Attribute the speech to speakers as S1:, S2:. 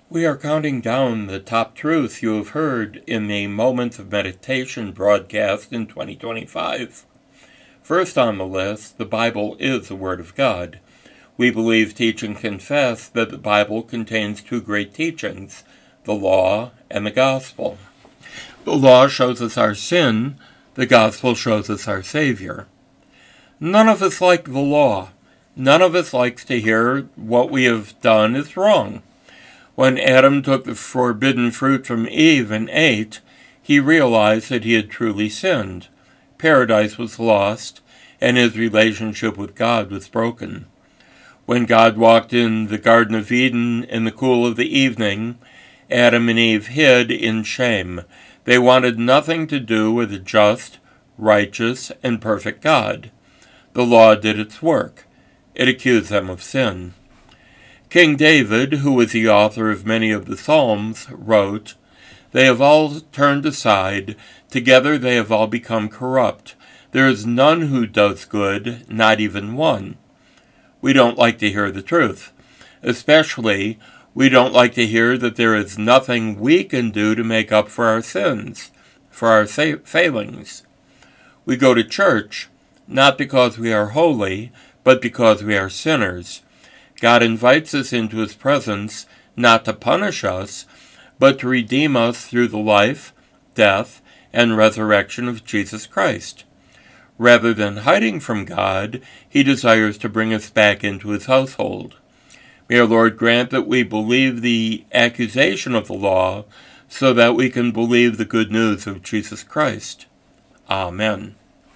S1: We are counting down the top truths you have heard in the Moments of Meditation broadcast in 2025. First on the list, the Bible is the Word of God. We believe, teach, and confess that the Bible contains two great teachings, the law and the gospel. The law shows us our sin, the gospel shows us our Savior. None of us like the law. None of us likes to hear what we have done is wrong. When Adam took the forbidden fruit from Eve and ate, he realized that he had truly sinned. Paradise was lost, and his relationship with God was broken. When God walked in the Garden of Eden in the cool of the evening, Adam and Eve hid in shame. They wanted nothing to do with a just, righteous, and perfect God. The law did its work. It accused them of sin. King David, who was the author of many of the Psalms, wrote, "They have all turned aside. Together they have all become corrupt. There is none who does good, not even one." We don't like to hear the truth. Especially, we don't like to hear that there is nothing we can do to make up for our sins, for our failings. We go to church, not because we are holy, but because we are sinners. God invites us into his presence not to punish us, but to redeem us through the life, death, and resurrection of Jesus Christ. Rather than hiding from God, he desires to bring us back into his household. May our Lord grant that we believe the accusation of the law so that we can believe the good news of Jesus Christ. Amen.